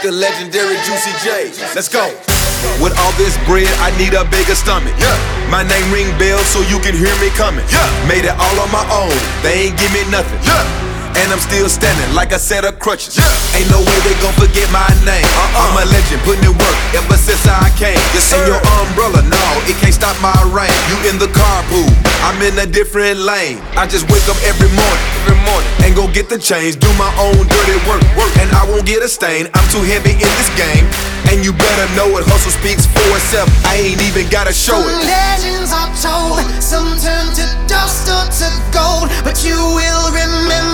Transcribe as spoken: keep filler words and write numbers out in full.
the legendary Juicy J. Let's go. With all this bread, I need a bigger stomach. Yeah. My name ring bells so you can hear me coming. Yeah. Made it all on my own, they ain't give me nothing. Yeah. And I'm still standing like a set of crutches. Yeah. Ain't no way they gon' forget my name. Uh-uh. I'm a legend, putting in work ever since I came. Yes, and your umbrella, no, it can't stop my rain. You in the carpool, I'm in a different lane. I just wake up every morning, every morning, and go get the change, do my own dirty work, work, and I won't get a stain. I'm too heavy in this game, and you better know it. Hustle speaks for itself. I ain't even gotta show it. Some legends are told, some turn to dust or to gold, but you will remember